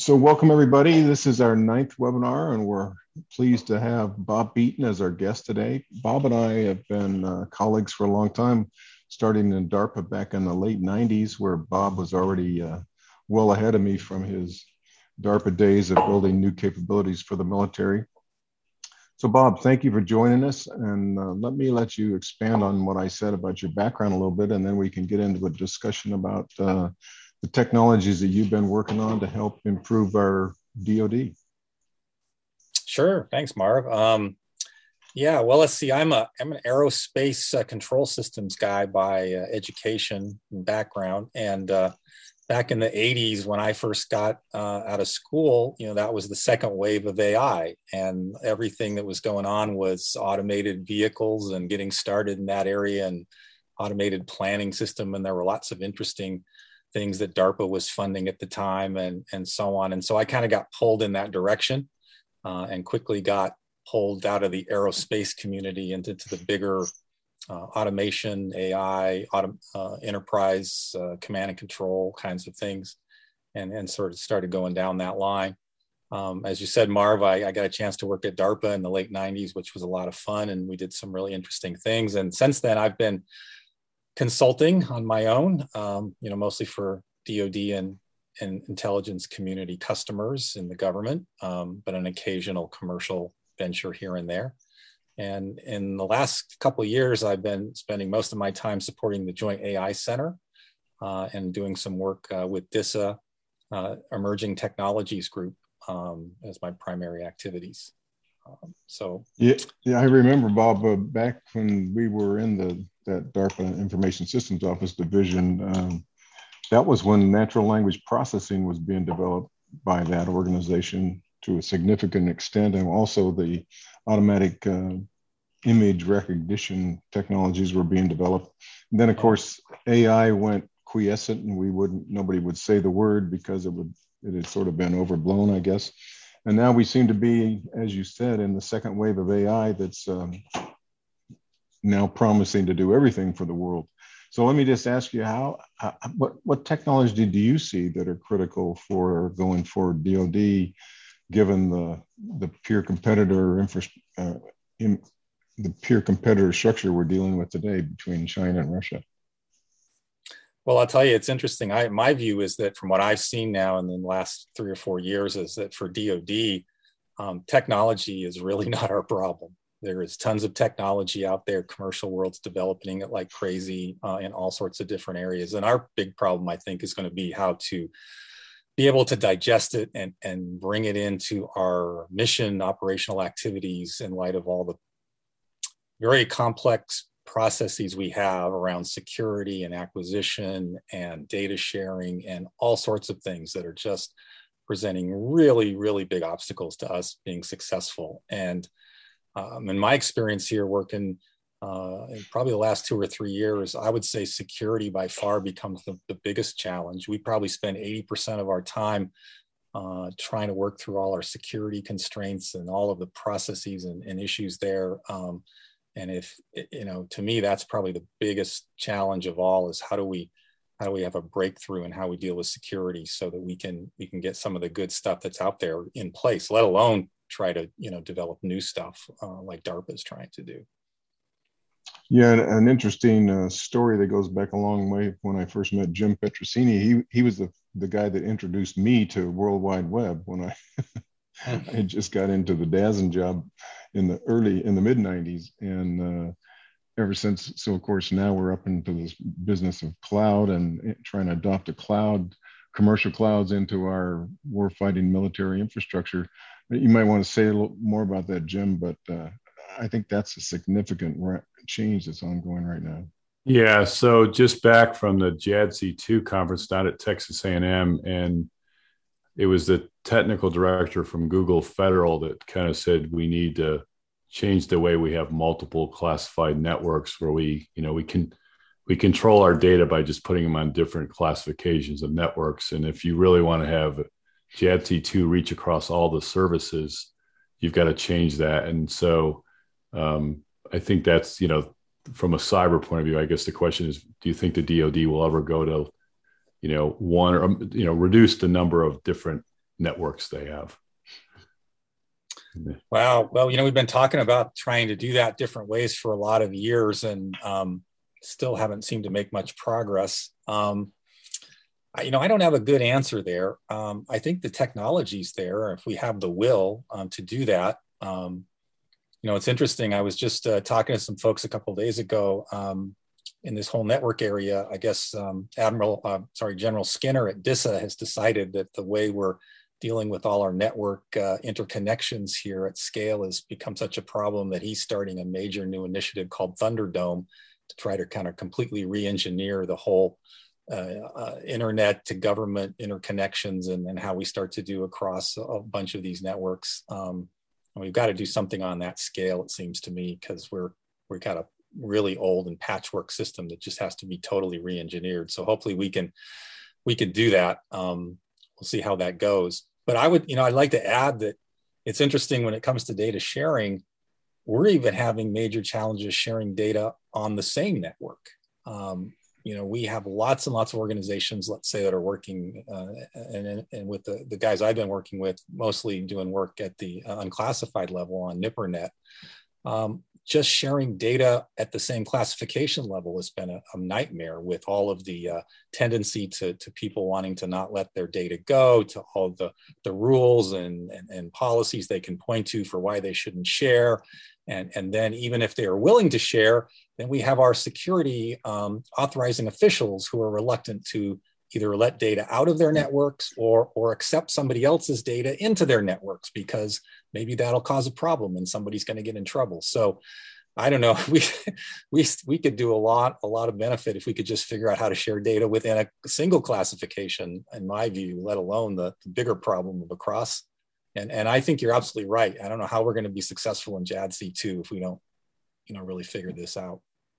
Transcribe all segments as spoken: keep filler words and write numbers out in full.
So, welcome everybody. This is our ninth webinar, and we're pleased to have Bob Beaton as our guest today. Bob and I have been uh, colleagues for a long time, starting in DARPA back in the late nineties, where Bob was already uh, well ahead of me from his DARPA days of building new capabilities for the military. So, Bob, thank you for joining us, and uh, let me let you expand on what I said about your background a little bit, and then we can get into a discussion about uh, the technologies that you've been working on to help improve our D O D. Sure, thanks, Marv. Um, yeah, well, let's see. I'm a I'm an aerospace uh, control systems guy by uh, education and background, and uh, back in the eighties when I first got uh, out of school, you know, that was the second wave of A I, and everything that was going on was automated vehicles and getting started in that area and automated planning system, and there were lots of interesting things that DARPA was funding at the time, and and so on. And so I kind of got pulled in that direction, uh, and quickly got pulled out of the aerospace community into, into the bigger uh, automation, A I, auto, uh, enterprise, uh, command and control kinds of things, and, and sort of started going down that line. Um, as you said, Marv, I, I got a chance to work at DARPA in the late nineties, which was a lot of fun, and we did some really interesting things. And since then, I've been consulting on my own, um, you know, mostly for D O D and, and intelligence community customers in the government, um, but an occasional commercial venture here and there. And in the last couple of years, I've been spending most of my time supporting the Joint A I Center uh, and doing some work uh, with DISA, uh, Emerging Technologies Group, um, as my primary activities. Um, so yeah, yeah, I remember, Bob, uh, back when we were in the that DARPA Information Systems Office division, um, that was when natural language processing was being developed by that organization to a significant extent, and also the automatic uh, image recognition technologies were being developed. And then, of course, A I went quiescent, and we wouldn't, nobody would say the word because it would, it had sort of been overblown, I guess. And now we seem to be, as you said, in the second wave of A I that's um, now promising to do everything for the world. So let me just ask you, how, uh, what, what technology do you see that are critical for going forward D O D, given the the peer competitor infra, uh, in, the peer competitor structure we're dealing with today between China and Russia? Well, I'll tell you, it's interesting. I, my view is that from what I've seen now in the last three or four years is that for D O D, um, technology is really not our problem. There is tons of technology out there. Commercial world's developing it like crazy uh, in all sorts of different areas. And our big problem, I think, is going to be how to be able to digest it and, and bring it into our mission operational activities in light of all the very complex processes we have around security and acquisition and data sharing and all sorts of things that are just presenting really, really big obstacles to us being successful. And um, in my experience here working uh, in probably the last two or three years, I would say security by far becomes the, the biggest challenge. We probably spend eighty percent of our time uh, trying to work through all our security constraints and all of the processes and, and issues there. Um, And if, you know, to me, that's probably the biggest challenge of all is how do we, how do we have a breakthrough in how we deal with security so that we can, we can get some of the good stuff that's out there in place, let alone try to, you know, develop new stuff uh, like DARPA is trying to do. Yeah, an interesting uh, story that goes back a long way. When I first met Jim Petrosini, he, he was the, the guy that introduced me to World Wide Web when I I just got into the D A S N job in the early, in the mid nineties. And uh, ever since, so of course, now we're up into this business of cloud and trying to adopt a cloud, commercial clouds into our warfighting military infrastructure. You might want to say a little more about that, Jim, but uh, I think that's a significant change that's ongoing right now. Yeah, so just back from the J A D C two conference down at Texas A and M, and it was the technical director from Google Federal that kind of said we need to change the way we have multiple classified networks where we, you know, we can we control our data by just putting them on different classifications of networks. And if you really want to have J A D C two reach across all the services, you've got to change that. And so um, I think that's, you know, from a cyber point of view, I guess the question is, do you think the D O D will ever go to, you know, one or, you know, reduce the number of different networks they have. Wow. Well, you know, we've been talking about trying to do that different ways for a lot of years, and um, still haven't seemed to make much progress. Um, I, you know, I don't have a good answer there. Um, I think the technology's there. If we have the will um, to do that, um, you know, it's interesting. I was just uh, talking to some folks a couple of days ago um, in this whole network area. I guess um, Admiral, uh, sorry, General Skinner at DISA has decided that the way we're dealing with all our network uh, interconnections here at scale has become such a problem that he's starting a major new initiative called Thunderdome to try to kind of completely re-engineer the whole uh, uh, internet to government interconnections and, and how we start to do across a bunch of these networks. Um, and we've got to do something on that scale, it seems to me, because we're we've got a really old and patchwork system that just has to be totally re-engineered. So hopefully we can we can do that. Um, we'll see how that goes. But I would, you know, I'd like to add that it's interesting when it comes to data sharing, we're even having major challenges sharing data on the same network. Um, you know, we have lots and lots of organizations, let's say, that are working, uh, and, and with the, the guys I've been working with, mostly doing work at the uh, unclassified level on NIPRNet. Um, just sharing data at the same classification level has been a, a nightmare, with all of the uh, tendency to, to people wanting to not let their data go, to all the, the rules and, and, and policies they can point to for why they shouldn't share. And, and then even if they are willing to share, then we have our security um, authorizing officials who are reluctant to either let data out of their networks or, or accept somebody else's data into their networks, because maybe that'll cause a problem and somebody's going to get in trouble. So I don't know, we, we, we could do a lot, a lot of benefit if we could just figure out how to share data within a single classification, in my view, let alone the, the bigger problem of across. And, and I think you're absolutely right. I don't know how we're going to be successful in J A D C two if we don't, you know, really figure this out.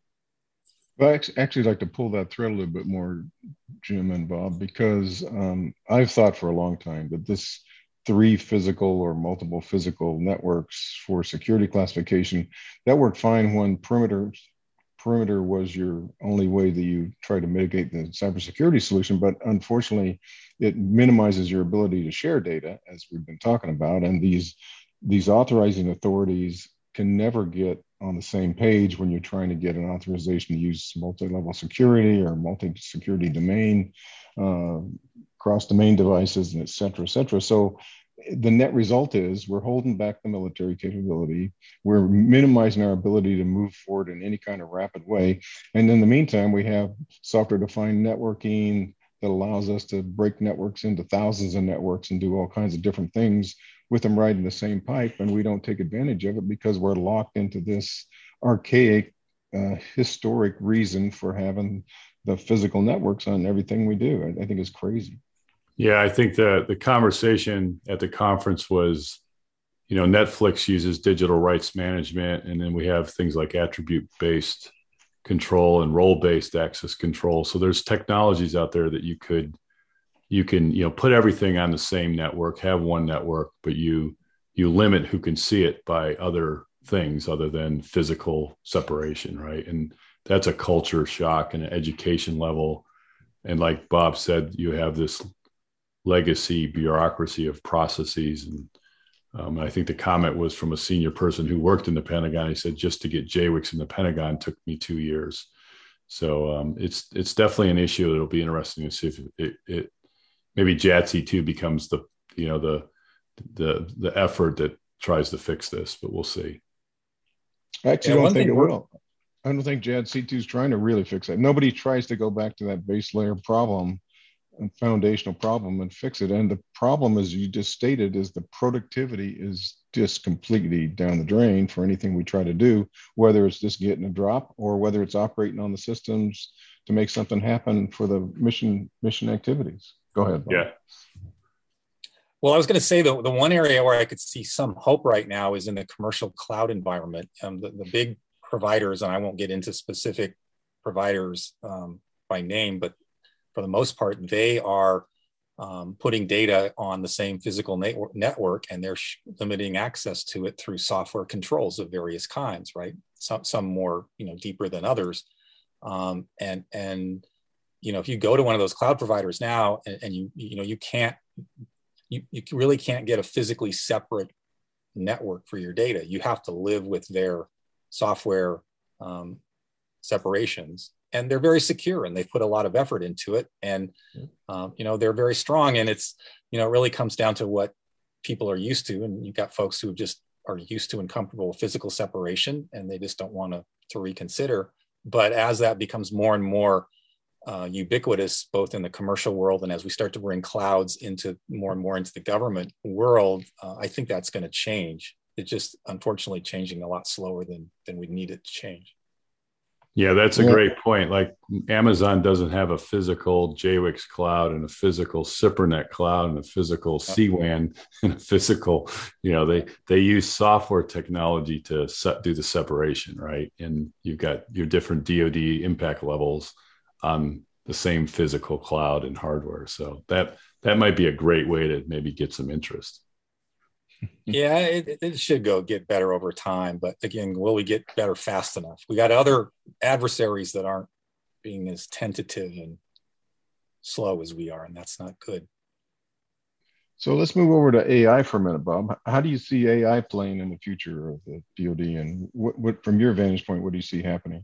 Well, I actually like to pull that thread a little bit more, Jim and Bob, because um, I've thought for a long time that this three physical or multiple physical networks for security classification, that worked fine when perimeter perimeter was your only way that you try to mitigate the cybersecurity solution. But unfortunately, it minimizes your ability to share data, as we've been talking about. And these these authorizing authorities can never get on the same page when you're trying to get an authorization to use multi-level security or multi-security domain, uh, cross-domain devices, and et cetera, et cetera. So the net result is we're holding back the military capability. We're minimizing our ability to move forward in any kind of rapid way. And in the meantime, we have software-defined networking that allows us to break networks into thousands of networks and do all kinds of different things with them riding the same pipe, and we don't take advantage of it because we're locked into this archaic, uh, historic reason for having the physical networks on everything we do. I, I think it's crazy. Yeah, I think the the conversation at the conference was, you know, Netflix uses digital rights management, and then we have things like attribute-based control and role-based access control. So there's technologies out there that you could you can, you know, put everything on the same network, have one network, but you you limit who can see it by other things other than physical separation, right? And that's a culture shock and an education level. And like Bob said, you have this legacy bureaucracy of processes. And um, I think the comment was from a senior person who worked in the Pentagon. He said, just to get J WICs in the Pentagon took me two years. So um, it's it's definitely an issue that'll be interesting to see if it, it maybe J A D C two becomes the, you know, the, the, the effort that tries to fix this, but we'll see. I actually yeah, don't think it will. I don't think J A D C two is trying to really fix it. Nobody tries to go back to that base layer problem and foundational problem and fix it. And the problem, as you just stated, is the productivity is just completely down the drain for anything we try to do, whether it's just getting a drop or whether it's operating on the systems to make something happen for the mission mission activities. Go ahead, Bob. Yeah. Well, I was going to say the, the one area where I could see some hope right now is in the commercial cloud environment. Um, the, the big providers, and I won't get into specific providers um, by name, but for the most part, they are um, putting data on the same physical network, network and they're sh- limiting access to it through software controls of various kinds, right? Some, some more, you know, deeper than others. Um, and, and, you know, if you go to one of those cloud providers now and, and you, you know, you can't, you, you really can't get a physically separate network for your data. You have to live with their software um, separations, and they're very secure, and they've put a lot of effort into it. And, um, you know, they're very strong, and it's, you know, it really comes down to what people are used to. And you've got folks who just are used to and comfortable with physical separation, and they just don't want to, to reconsider. But as that becomes more and more uh, ubiquitous, both in the commercial world and as we start to bring clouds into more and more into the government world, uh, I think that's going to change. It's just unfortunately changing a lot slower than than we need it to change. Yeah, that's a Yeah. great point. Like Amazon doesn't have a physical J WIX cloud and a physical SIPRNet cloud and a physical C WAN and a physical, you know, they they use software technology to set, do the separation, right? And you've got your different D O D impact levels on the same physical cloud and hardware. So that that might be a great way to maybe get some interest. Yeah, it, it should go get better over time. But again, will we get better fast enough? We got other adversaries that aren't being as tentative and slow as we are, and that's not good. So let's move over to A I for a minute, Bob. How do you see A I playing in the future of the D O D, and what, what from your vantage point, what do you see happening?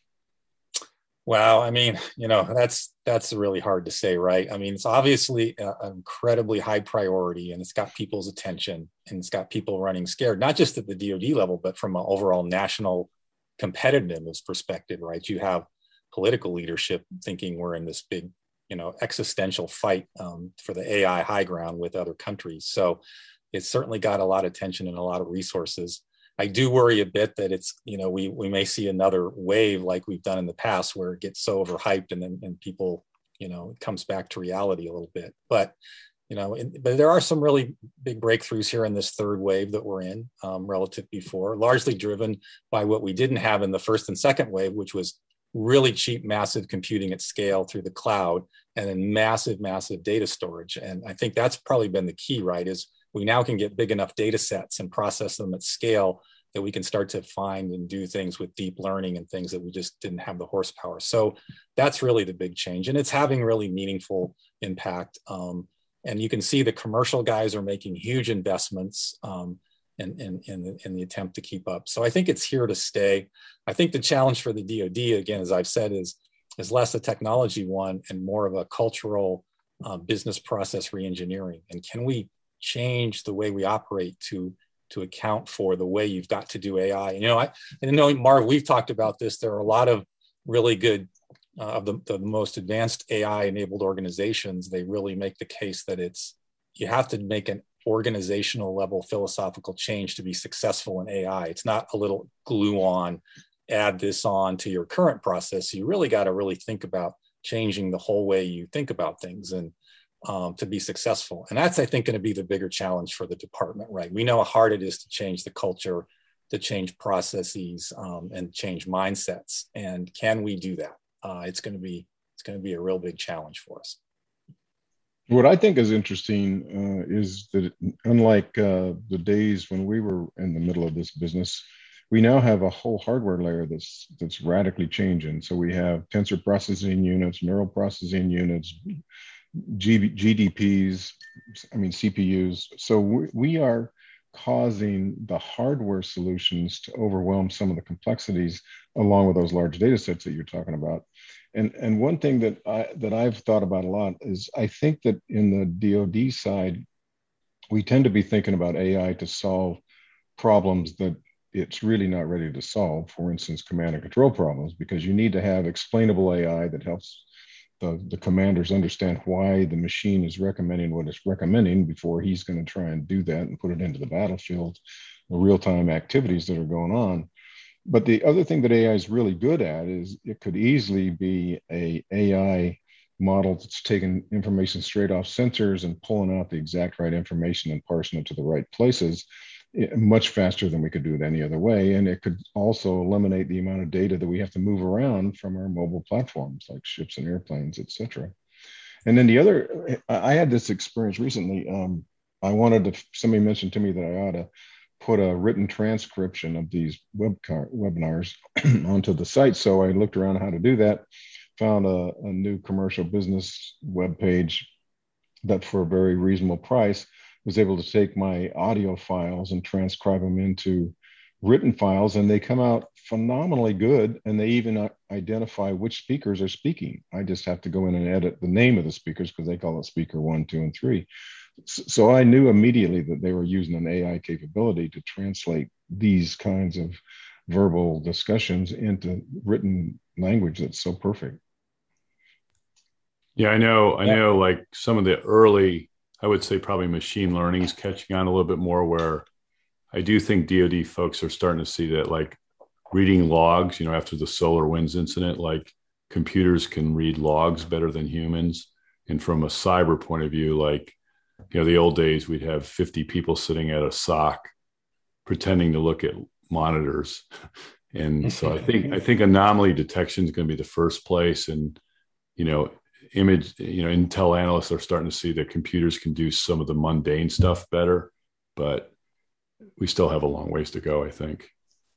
Wow, I mean, you know, that's that's really hard to say, right? I mean, it's obviously a, an incredibly high priority, and it's got people's attention, and it's got people running scared, not just at the D O D level, but from an overall national competitiveness perspective, right? You have political leadership thinking we're in this big, you know, existential fight um, for the A I high ground with other countries. So it's certainly got a lot of attention and a lot of resources. I do worry a bit that it's, you know, we we may see another wave like we've done in the past where it gets so overhyped and then and people, you know, it comes back to reality a little bit. But, you know, in, but there are some really big breakthroughs here in this third wave that we're in um, relative before, largely driven by what we didn't have in the first and second wave, which was really cheap, massive computing at scale through the cloud and then massive, massive data storage. And I think that's probably been the key, right, is we now can get big enough data sets and process them at scale that we can start to find and do things with deep learning and things that we just didn't have the horsepower. So that's really the big change. And it's having really meaningful impact. Um, and you can see the commercial guys are making huge investments um, in, in, in, the, in the attempt to keep up. So I think it's here to stay. I think the challenge for the D O D, again, as I've said, is, is less a technology one and more of a cultural uh, business process reengineering. And can we change the way we operate to to account for the way you've got to do A I? And, you know, I, I know, Marv, we've talked about this. There are a lot of really good, uh, of the, the most advanced A I-enabled organizations. They really make the case that it's, you have to make an organizational level philosophical change to be successful in A I. It's not a little glue on, add this on to your current process. You really got to really think about changing the whole way you think about things. And Um, to be successful. And that's, I think, going to be the bigger challenge for the department, right? We know how hard it is to change the culture, to change processes um, and change mindsets. And can we do that? Uh, it's going to be, it's going to be a real big challenge for us. What I think is interesting uh, is that unlike uh, the days when we were in the middle of this business, we now have a whole hardware layer that's that's radically changing. So we have tensor processing units, neural processing units, G- GDPs, I mean, C P Us. So we, we are causing the hardware solutions to overwhelm some of the complexities along with those large data sets that you're talking about. And, and one thing that, I, that I've thought about a lot is I think that in the D O D side, we tend to be thinking about A I to solve problems that it's really not ready to solve. For instance, command and control problems, because you need to have explainable A I that helps The, the commanders understand why the machine is recommending what it's recommending before he's going to try and do that and put it into the battlefield, the real-time activities that are going on. But the other thing that A I is really good at is it could easily be a AI model that's taking information straight off sensors and pulling out the exact right information and parsing it to the right places much faster than we could do it any other way. And it could also eliminate the amount of data that we have to move around from our mobile platforms like ships and airplanes, et cetera. And then the other, I had this experience recently. Um, I wanted to, somebody mentioned to me that I ought to put a written transcription of these web webinars onto the site. So I looked around how to do that, found a, a new commercial business web page that for a very reasonable price was able to take my audio files and transcribe them into written files, and they come out phenomenally good. And they even identify which speakers are speaking. I just have to go in and edit the name of the speakers because they call it speaker one, two, and three. So I knew immediately that they were using an A I capability to translate these kinds of verbal discussions into written language that's so perfect. Yeah, I know. I Yeah. know like some of the early, I would say probably machine learning is catching on a little bit more, where I do think D O D folks are starting to see that, like reading logs, you know, after the SolarWinds incident, like computers can read logs better than humans. And from a cyber point of view, like, you know, the old days, we'd have fifty people sitting at a S O C pretending to look at monitors. And so I think, I think anomaly detection is going to be the first place. And, you know, image, you know, Intel analysts are starting to see that computers can do some of the mundane stuff better, but we still have a long ways to go, I think.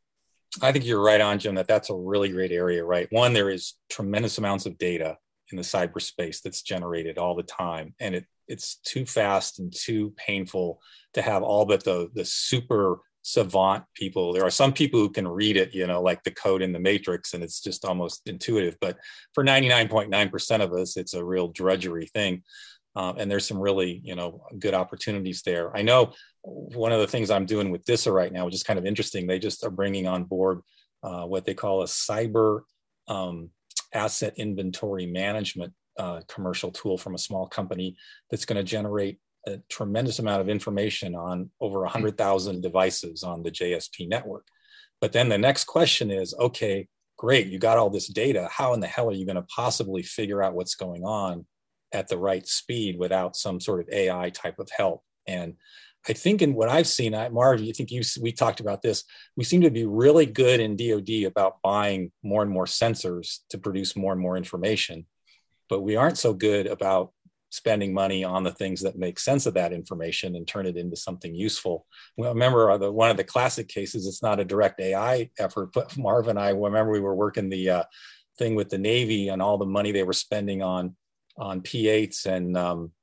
I think you're right on, Jim, that that's a really great area, right? One, there is tremendous amounts of data in the cyberspace that's generated all the time. And it it's too fast and too painful to have all but the, the super savant people. There are some people who can read it, you know, like the code in the Matrix, and it's just almost intuitive. But for ninety-nine point nine percent of us, it's a real drudgery thing. Um, and there's some really, you know, good opportunities there. I know one of the things I'm doing with D I S A right now, which is kind of interesting, they just are bringing on board uh, what they call a cyber um, asset inventory management uh, commercial tool from a small company that's going to generate a tremendous amount of information on over one hundred thousand devices on the J S P network. But then the next question is, okay, great, you got all this data. How in the hell are you going to possibly figure out what's going on at the right speed without some sort of A I type of help? And I think in what I've seen, I, Marv, you think you we talked about this, we seem to be really good in D O D about buying more and more sensors to produce more and more information, but we aren't so good about spending money on the things that make sense of that information and turn it into something useful. Well, remember the, one of the classic cases, it's not a direct A I effort, but Marv and I remember we were working the uh, thing with the Navy and all the money they were spending on on P eights and um,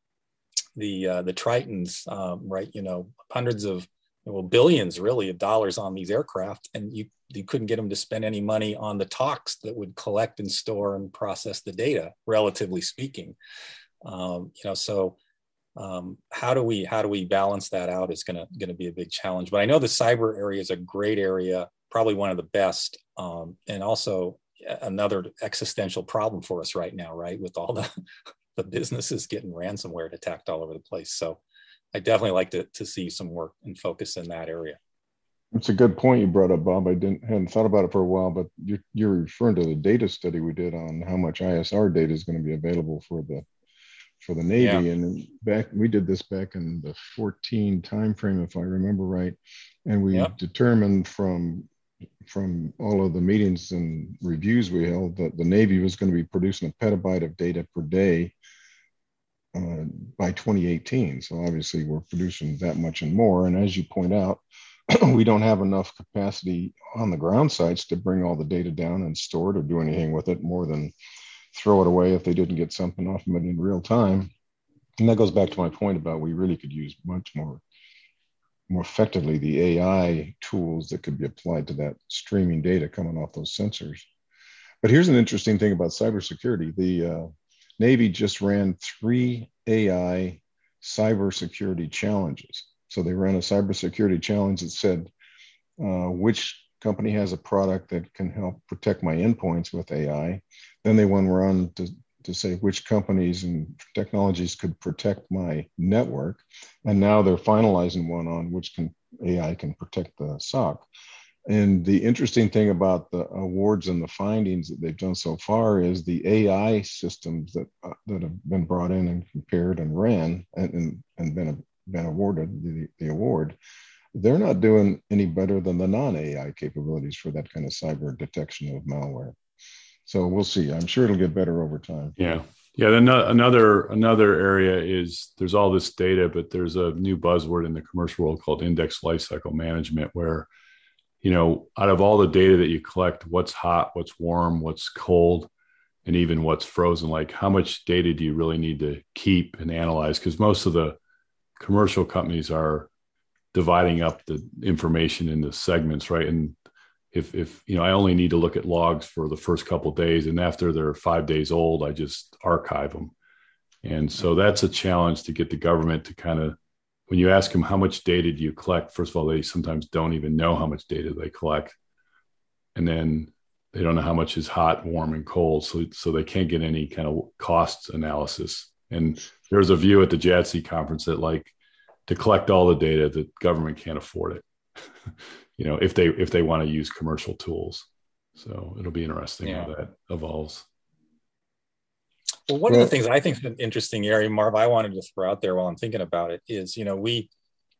the uh, the Tritons, um, right? You know, hundreds of, well, billions really of dollars on these aircraft, and you you couldn't get them to spend any money on the talks that would collect and store and process the data, relatively speaking. Um, you know, so um, how do we how do we balance that out is gonna gonna be a big challenge. But I know the cyber area is a great area, probably one of the best, um, and also another existential problem for us right now, right? With all the the businesses getting ransomware attacked all over the place. So I definitely like to, to see some work and focus in that area. It's a good point you brought up, Bob. I didn't hadn't thought about it for a while, but you're, you're referring to the data study we did on how much I S R data is going to be available for the for the Navy. Yeah. And back we did this back in the fourteen timeframe, if I remember right, and we yep. determined from from all of the meetings and reviews we held that the Navy was going to be producing a petabyte of data per day uh, by twenty eighteen. So obviously we're producing that much and more. And as you point out, we don't have enough capacity on the ground sites to bring all the data down and store it or do anything with it more than throw it away if they didn't get something off of it in real time. And that goes back to my point about we really could use much more more effectively the A I tools that could be applied to that streaming data coming off those sensors. But here's an interesting thing about cybersecurity. The uh, Navy just ran three A I cybersecurity challenges. So they ran a cybersecurity challenge that said, uh, which company has a product that can help protect my endpoints with A I? Then they went around to to say which companies and technologies could protect my network. And now they're finalizing one on which can, A I can protect the S O C. And the interesting thing about the awards and the findings that they've done so far is the A I systems that uh, that have been brought in and compared and ran and, and, and been, been awarded the, the award, they're not doing any better than the non-A I capabilities for that kind of cyber detection of malware. So we'll see. I'm sure it'll get better over time. Yeah. Yeah. Then another, another area is there's all this data, but there's a new buzzword in the commercial world called index lifecycle management, where, you know, out of all the data that you collect, what's hot, what's warm, what's cold. and even what's frozen. Like, how much data do you really need to keep and analyze? Because most of the commercial companies are dividing up the information into segments, right? And if if you know, I only need to look at logs for the first couple of days, and after they're five days old, I just archive them. And so that's a challenge to get the government to kind of, when you ask them how much data do you collect, first of all, they sometimes don't even know how much data they collect, and then they don't know how much is hot, warm, and cold, so so they can't get any kind of cost analysis. And there's a view at the J A D C conference that, like, to collect all the data, the government can't afford it. You know, if they if they want to use commercial tools. So it'll be interesting yeah. how that evolves. Well, one well, of the things I think is an interesting area, Marv, I wanted to throw out there while I'm thinking about it is, you know, we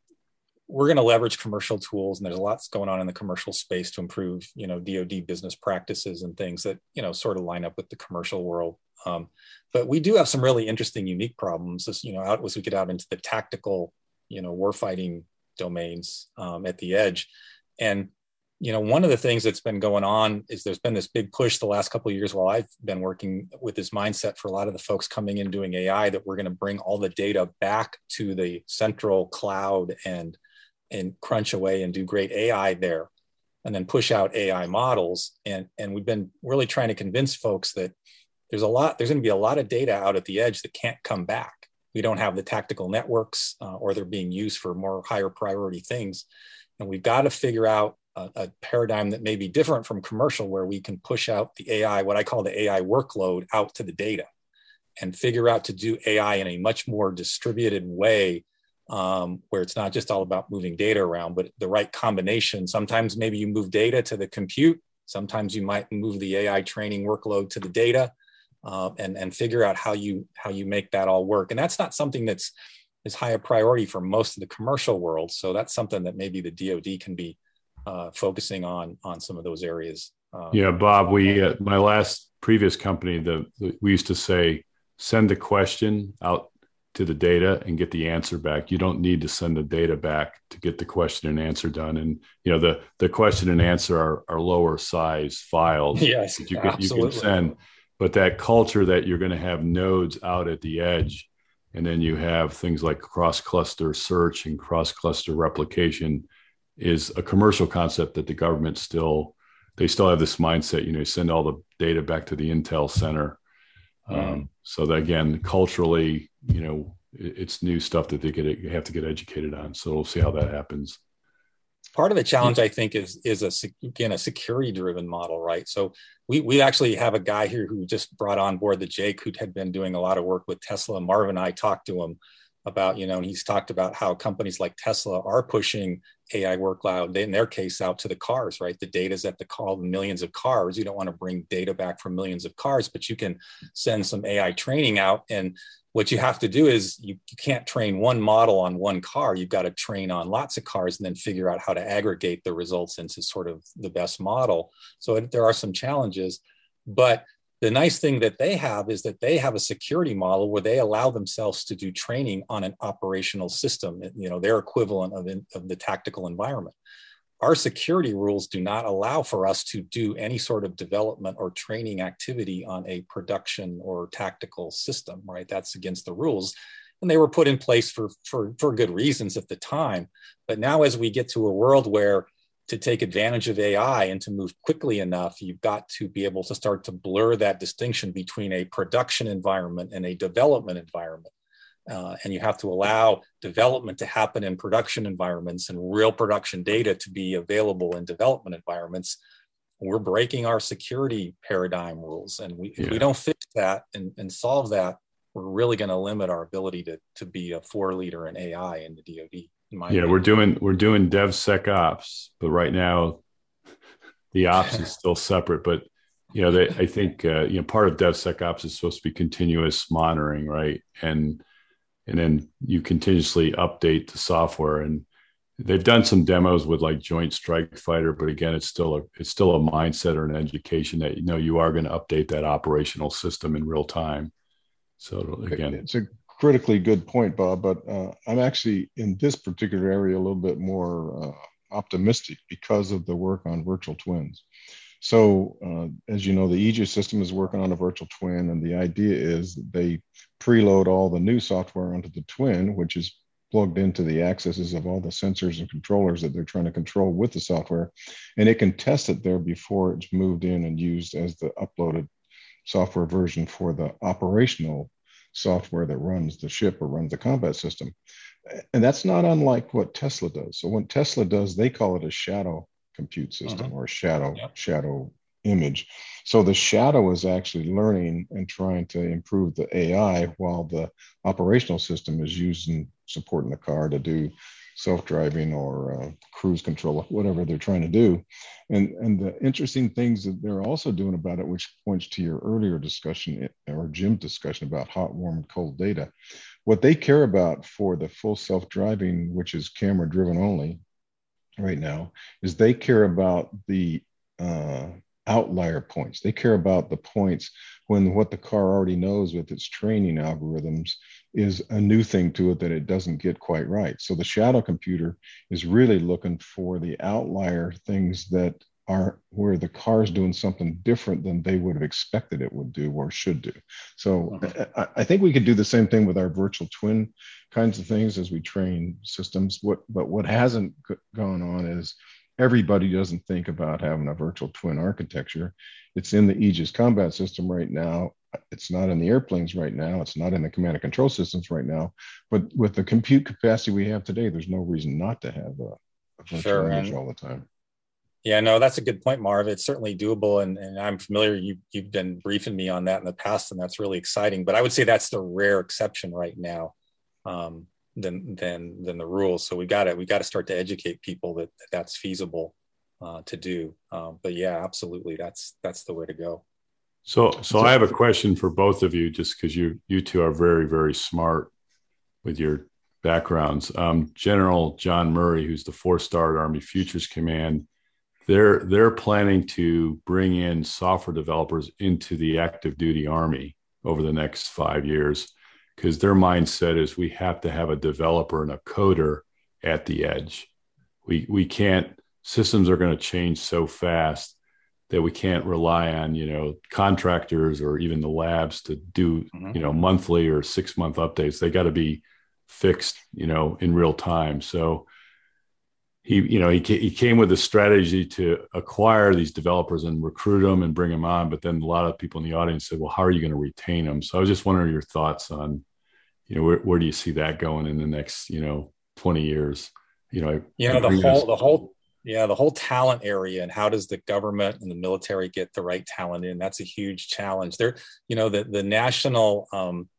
we're going to leverage commercial tools, and there's lots going on in the commercial space to improve, you know, D O D business practices and things that, you know, sort of line up with the commercial world. Um, but we do have some really interesting, unique problems. As, you know, out as we get out into the tactical, you know, warfighting domains um, at the edge. And, you know, one of the things that's been going on is there's been this big push the last couple of years while I've been working with this mindset for a lot of the folks coming in doing A I, that we're going to bring all the data back to the central cloud and, and crunch away and do great A I there, and then push out A I models. And, and we've been really trying to convince folks that there's a lot, there's going to be a lot of data out at the edge that can't come back. We don't have the tactical networks, uh, or they're being used for more higher priority things. And we've got to figure out a, a paradigm that may be different from commercial, where we can push out the A I, what I call the A I workload, out to the data, and figure out to do A I in a much more distributed way, um, where it's not just all about moving data around, but the right combination. Sometimes maybe you move data to the compute. Sometimes you might move the A I training workload to the data. Uh, and and figure out how you how you make that all work. And that's not something that's is high a priority for most of the commercial world. So that's something that maybe the D O D can be uh, focusing on on some of those areas. Um, yeah, Bob, we uh, my last previous company, the, the we used to say, send the question out to the data and get the answer back. You don't need to send the data back to get the question and answer done. And you know, the the question and answer are, are lower size files. Yes, that you can, absolutely. you can send. But that culture that you're going to have nodes out at the edge, and then you have things like cross-cluster search and cross-cluster replication, is a commercial concept that the government still, they still have this mindset, you know, send all the data back to the Intel center. Mm. Um, so that, again, culturally, you know, it, it's new stuff that they get, have to get educated on. So we'll see how that happens. Part of the challenge, I think, is is a again a security-driven model, right? So we we actually have a guy here who just brought on board the Jake, who had been doing a lot of work with Tesla. Marvin and I talked to him about, you know, and he's talked about how companies like Tesla are pushing A I workload, in their case, out to the cars, right? The data's at the call, millions of cars. You don't want to bring data back from millions of cars, but you can send some A I training out. And what you have to do is you, you can't train one model on one car. You've got to train on lots of cars and then figure out how to aggregate the results into sort of the best model. So it, there are some challenges, but the nice thing that they have is that they have a security model where they allow themselves to do training on an operational system, you know, their equivalent of, in, of the tactical environment. Our security rules do not allow for us to do any sort of development or training activity on a production or tactical system, right? That's against the rules. And they were put in place for, for, for good reasons at the time. But now as we get to a world where to take advantage of A I and to move quickly enough, you've got to be able to start to blur that distinction between a production environment and a development environment. Uh, and you have to allow development to happen in production environments and real production data to be available in development environments. We're breaking our security paradigm rules. And we, yeah. if we don't fix that and, and solve that, we're really going to limit our ability to, to be a fore leader in A I in the D O D. In my yeah, opinion. we're doing we're doing DevSecOps, but right now the ops is still separate. But you know, they, I think uh, you know, part of DevSecOps is supposed to be continuous monitoring, right? And and then you continuously update the software. And they've done some demos with like Joint Strike Fighter, but again, it's still a it's still a mindset or an education that you know you are going to update that operational system in real time. So again, it's a critically good point, Bob. But uh, I'm actually in this particular area a little bit more uh, optimistic because of the work on virtual twins. So, uh, as you know, the Aegis system is working on a virtual twin, and the idea is that they preload all the new software onto the twin, which is plugged into the accesses of all the sensors and controllers that they're trying to control with the software, and it can test it there before it's moved in and used as the uploaded software version for the operational software that runs the ship or runs the combat system. And that's not unlike what Tesla does. So when Tesla does, they call it a shadow compute system uh-huh. or shadow yep. shadow image. So the shadow is actually learning and trying to improve the A I while the operational system is using supporting the car to do self-driving or uh, cruise control, whatever they're trying to do. And, and the interesting things that they're also doing about it, which points to your earlier discussion or Jim's discussion about hot, warm, and cold data. What they care about for the full self-driving, which is camera driven only right now, is they care about the uh, outlier points. They care about the points when what the car already knows with its training algorithms is a new thing to it that it doesn't get quite right. So the shadow computer is really looking for the outlier things that are where the car is doing something different than they would have expected it would do or should do. So I, I think we could do the same thing with our virtual twin kinds of things as we train systems. What, but what hasn't gone on is everybody doesn't think about having a virtual twin architecture. It's in the Aegis combat system right now. It's not in the airplanes right now. It's not in the command and control systems right now. But with the compute capacity we have today, there's no reason not to have a, a virtual sure, image and, all the time. Yeah, no, that's a good point, Marv. It's certainly doable. And, and I'm familiar, you, you've been briefing me on that in the past, and that's really exciting. But I would say that's the rare exception right now um, than, than, than the rule. So we got to we got to start to educate people that, that that's feasible uh, to do. Um, but yeah, absolutely. That's that's the way to go. So, so I have a question for both of you, just because you you two are very, very smart with your backgrounds. Um, General John Murray, who's the four-star Army Futures Command, they're they're planning to bring in software developers into the active duty Army over the next five years, because their mindset is we have to have a developer and a coder at the edge. We we can't. Systems are going to change so fast that we can't rely on, you know, contractors or even the labs to do, mm-hmm. you know, monthly or six month updates. They got to be fixed, you know, in real time. So he, you know, he, he came with a strategy to acquire these developers and recruit them and bring them on. But then a lot of people in the audience said, well, how are you going to retain them? So I was just wondering your thoughts on, you know, where, where do you see that going in the next, you know, twenty years? You know, you know, the whole, the whole, Yeah, the whole talent area, and how does the government and the military get the right talent in? That's a huge challenge. There, you know, the the National um,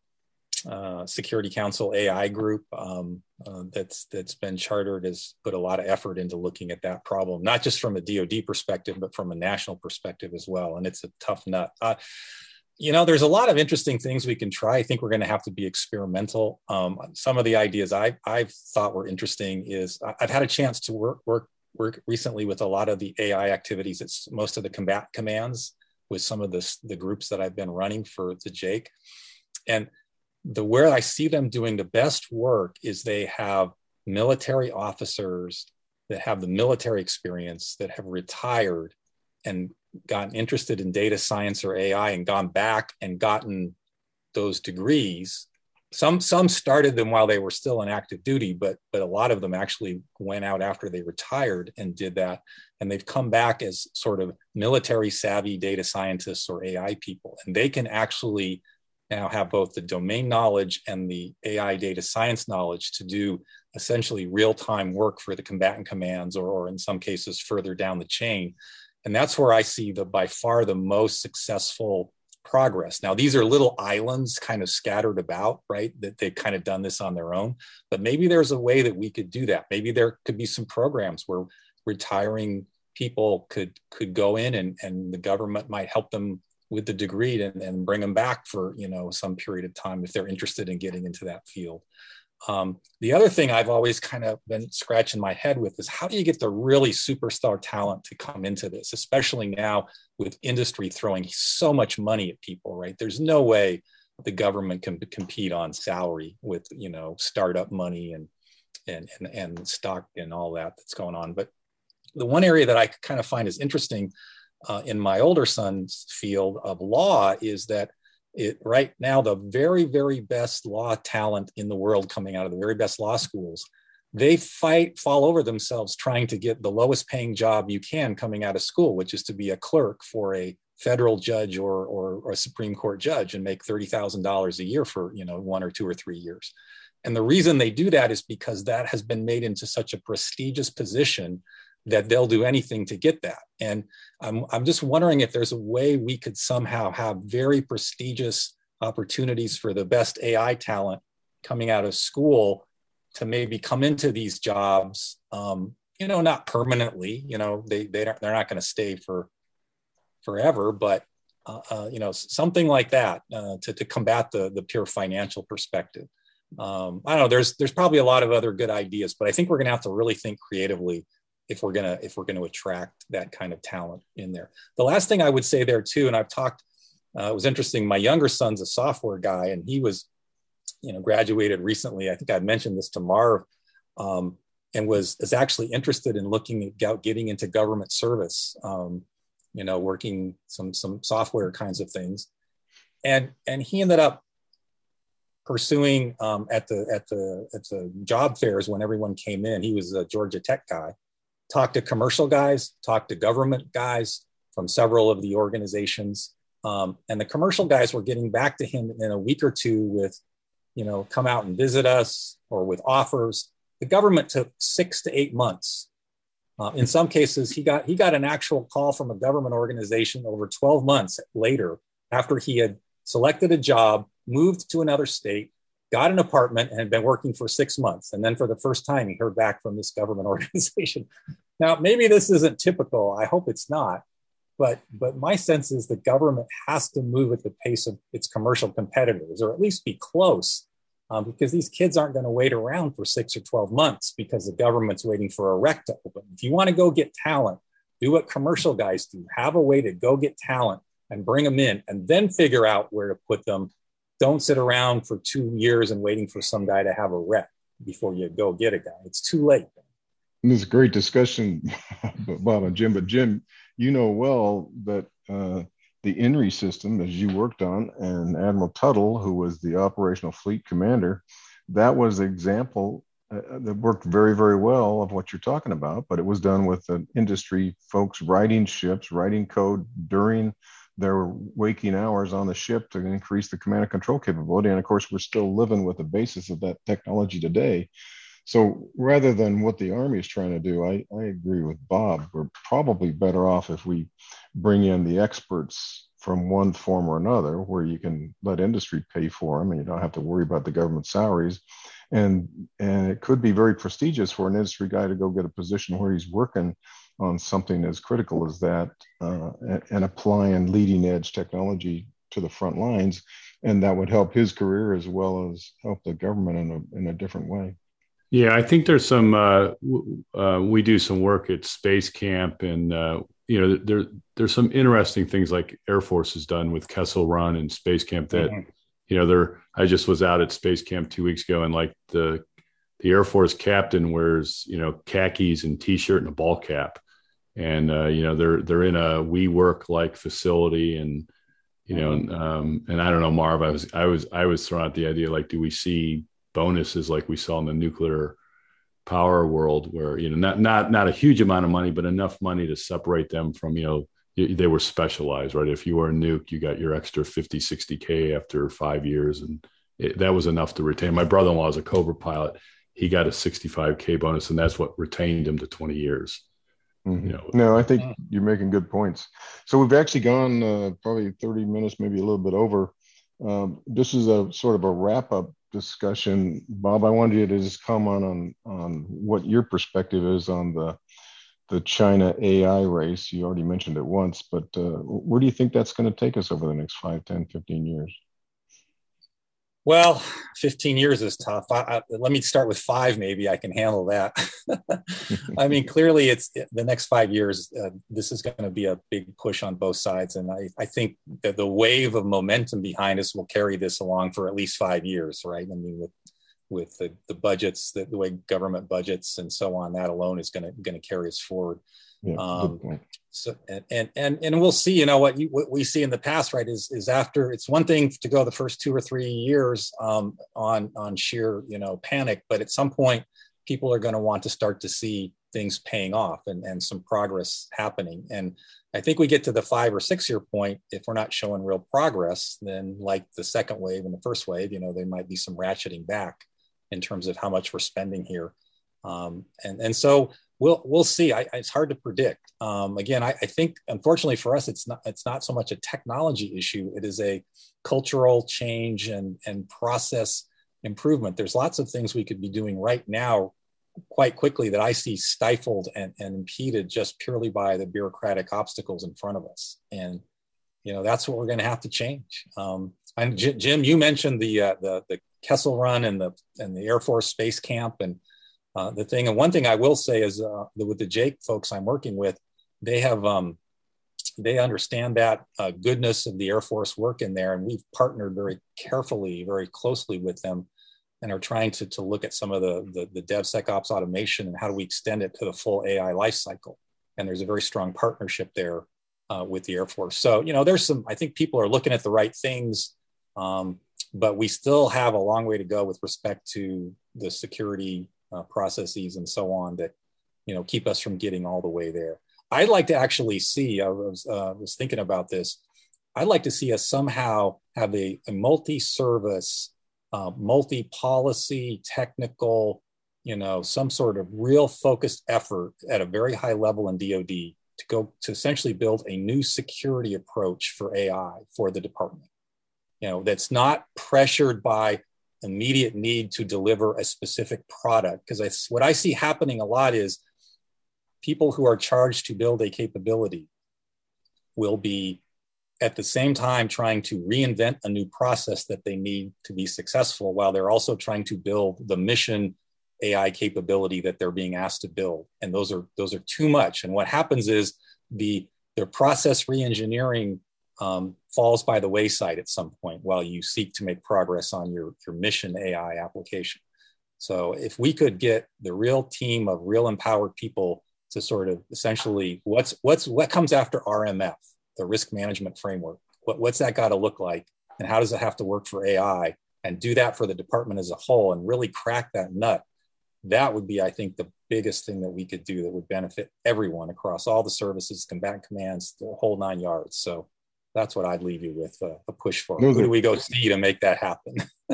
uh, Security Council A I group um, uh, that's that's been chartered has put a lot of effort into looking at that problem, not just from a D O D perspective, but from a national perspective as well. And it's a tough nut. Uh, you know, there's a lot of interesting things we can try. I think we're going to have to be experimental. Um, some of the ideas I I've thought were interesting is I've had a chance to work work. work recently with a lot of the A I activities. It's most of the combat commands with some of the, the groups that I've been running for the Jake. And the where I see them doing the best work is they have military officers that have the military experience that have retired and gotten interested in data science or A I and gone back and gotten those degrees. Some some started them while they were still in active duty, but but a lot of them actually went out after they retired and did that. And they've come back as sort of military savvy data scientists or A I people. And they can actually now have both the domain knowledge and the A I data science knowledge to do essentially real-time work for the combatant commands, or, or in some cases further down the chain. And that's where I see the by far the most successful progress. Now, these are little islands kind of scattered about, right? That they've kind of done this on their own, but maybe there's a way that we could do that. Maybe there could be some programs where retiring people could could go in and, and the government might help them with the degree and, and bring them back for, you know, some period of time if they're interested in getting into that field. Um, the other thing I've always kind of been scratching my head with is how do you get the really superstar talent to come into this, especially now with industry throwing so much money at people, right? There's no way the government can compete on salary with, you know, startup money and, and, and, and stock and all that that's going on. But the one area that I kind of find is interesting, uh, in my older son's field of law is that it right now, the very, very best law talent in the world coming out of the very best law schools, they fight, fall over themselves trying to get the lowest paying job you can coming out of school, which is to be a clerk for a federal judge or, or, or a Supreme Court judge and make thirty thousand dollars a year for, you know, one or two or three years. And the reason they do that is because that has been made into such a prestigious position that they'll do anything to get that. And I'm, I'm just wondering if there's a way we could somehow have very prestigious opportunities for the best A I talent coming out of school to maybe come into these jobs, um, you know, not permanently, you know, they, they don't, they're not going to stay for forever, but, uh, uh, you know, something like that uh, to, to combat the, the pure financial perspective. Um, I don't know, there's, there's probably a lot of other good ideas, but I think we're going to have to really think creatively if we're going to, if we're going to attract that kind of talent in there. The last thing I would say there too, and I've talked, uh, it was interesting. My younger son's a software guy and he was, you know, graduated recently. I think I mentioned this to Marv, um, and was, is actually interested in looking at getting into government service, um, you know, working some, some software kinds of things. And, and he ended up pursuing um, at the, at the, at the job fairs when everyone came in. He was a Georgia Tech guy, talked to commercial guys, talked to government guys from several of the organizations. Um, and the commercial guys were getting back to him in a week or two with, you know, come out and visit us or with offers. The government took six to eight months. Uh, in some cases, he got he got an actual call from a government organization over twelve months later after he had selected a job, moved to another state, got an apartment, and had been working for six months. And then for the first time, he heard back from this government organization. Now, maybe this isn't typical. I hope it's not. But, but my sense is the government has to move at the pace of its commercial competitors, or at least be close, um, because these kids aren't going to wait around for six or twelve months because the government's waiting for a rec to open. If you want to go get talent, do what commercial guys do. Have a way to go get talent and bring them in and then figure out where to put them. Don't sit around for two years and waiting for some guy to have a rec before you go get a guy. It's too late. And this is a great discussion, Bob and Jim, but Jim, you know well that uh, the I N R I system, as you worked on, and Admiral Tuttle, who was the operational fleet commander, that was an example uh, that worked very, very well of what you're talking about, but it was done with the industry folks writing ships, writing code during their waking hours on the ship to increase the command and control capability. And of course, we're still living with the basis of that technology today. So rather than what the Army is trying to do, I, I agree with Bob. We're probably better off if we bring in the experts from one form or another, where you can let industry pay for them and you don't have to worry about the government salaries. And, and it could be very prestigious for an industry guy to go get a position where he's working on something as critical as that, uh, and, and applying leading edge technology to the front lines. And that would help his career as well as help the government in a, in a different way. Yeah, I think there's some, uh, uh, we do some work at Space Camp, and, uh, you know, there there's some interesting things like Air Force has done with Kessel Run and Space Camp that, mm-hmm. you know, there, I just was out at Space Camp two weeks ago, and like the, the Air Force captain wears, you know, khakis and t-shirt and a ball cap. And, uh, you know, they're, they're in a WeWork like facility, and, you know, mm-hmm. um, and I don't know, Marv, I was, I was, I was throwing out the idea, like, do we see bonuses like we saw in the nuclear power world, where, you know, not not not a huge amount of money, but enough money to separate them from, you know, they were specialized, right? If you were a nuke, you got your extra fifty, sixty K after five years. And it, that was enough to retain. My brother-in-law is a Cobra pilot. He got a sixty-five K bonus, and that's what retained him to twenty years. Mm-hmm. You know, no, I think you're making good points. So we've actually gone uh, probably thirty minutes, maybe a little bit over. Um, this is a sort of a wrap-up discussion. Bob, I wanted you to just comment on on what your perspective is on the the China A I race. You already mentioned it once, but uh, where do you think that's going to take us over the next five, ten, fifteen years? Well, fifteen years is tough. I, I, let me start with five. Maybe I can handle that. I mean, clearly it's the next five years. Uh, this is going to be a big push on both sides. And I, I think that the wave of momentum behind us will carry this along for at least five years, right? I mean, with with the, the budgets, the, the way government budgets and so on. That alone is going to going to carry us forward. Yeah, um, so and, and and and we'll see. You know what you, what we see in the past, right? Is is after it's one thing to go the first two or three years um, on on sheer you know panic, but at some point people are going to want to start to see things paying off and and some progress happening. And I think we get to the five or six year point, if we're not showing real progress, then like the second wave and the first wave, you know, there might be some ratcheting back in terms of how much we're spending here. Um, and, and so we'll, we'll see. I, it's hard to predict. Um, again, I, I think, unfortunately for us, it's not, it's not so much a technology issue. It is a cultural change and, and process improvement. There's lots of things we could be doing right now quite quickly that I see stifled and, and impeded just purely by the bureaucratic obstacles in front of us. And, you know, that's what we're going to have to change. Um, and J- Jim, you mentioned the, uh, the, the Kessel Run and the, and the Air Force Space Camp and uh, the thing. And one thing I will say is uh, with the Jake folks I'm working with, they have, um, they understand that uh, goodness of the Air Force work in there. And we've partnered very carefully, very closely with them, and are trying to, to look at some of the, the, the DevSecOps automation and how do we extend it to the full A I lifecycle. And there's a very strong partnership there uh, with the Air Force. So, you know, there's some, I think people are looking at the right things, um, but we still have a long way to go with respect to the security uh, processes and so on that, you know, keep us from getting all the way there. I'd like to actually see, I was, uh, was thinking about this, I'd like to see us somehow have a, a multi-service Uh, multi-policy, technical, you know, some sort of real focused effort at a very high level in D O D to go to essentially build a new security approach for A I for the department, you know, that's not pressured by immediate need to deliver a specific product. Because I, what I see happening a lot is people who are charged to build a capability will be at the same time trying to reinvent a new process that they need to be successful, while they're also trying to build the mission A I capability that they're being asked to build. And those are those are too much. And what happens is the their process reengineering um, falls by the wayside at some point while you seek to make progress on your, your mission A I application. So if we could get the real team of real empowered people to sort of essentially what's what's what comes after R M F, the risk management framework, what, what's that got to look like, and how does it have to work for A I, and do that for the department as a whole and really crack that nut. That would be, I think, the biggest thing that we could do that would benefit everyone across all the services, combatant commands, the whole nine yards. So that's what I'd leave you with, uh, a push for. Who do we go see to make that happen?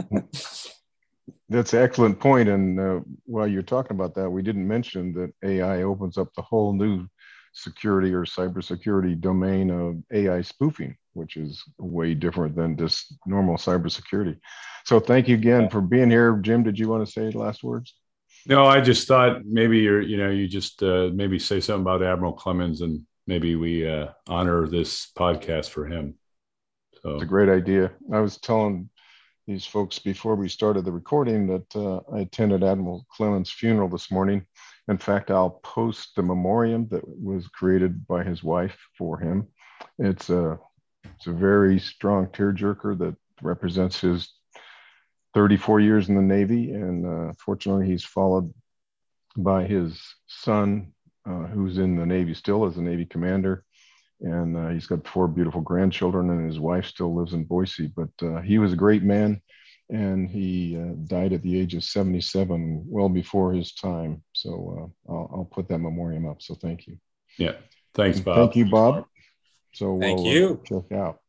That's an excellent point. And uh, while you're talking about that, we didn't mention that A I opens up the whole new security or cybersecurity domain of A I spoofing, which is way different than just normal cybersecurity. So thank you again for being here. Jim, did you want to say the last words? No, I just thought maybe you're, you know, you just uh, maybe say something about Admiral Clemens, and maybe we uh, honor this podcast for him. So it's a great idea. I was telling these folks before we started the recording that uh, I attended Admiral Clemens' funeral this morning. In fact, I'll post the memoriam that was created by his wife for him. It's a, it's a very strong tearjerker that represents his thirty-four years in the Navy. And uh, fortunately, he's followed by his son, uh, who's in the Navy still as a Navy commander. And uh, he's got four beautiful grandchildren, and his wife still lives in Boise. But uh, he was a great man. And he uh, died at the age of seventy-seven, well before his time. So uh, I'll, I'll put that memoriam up. So thank you. Yeah. Thanks, Bob. Thank you, Bob. So thank we'll you. Uh, check out.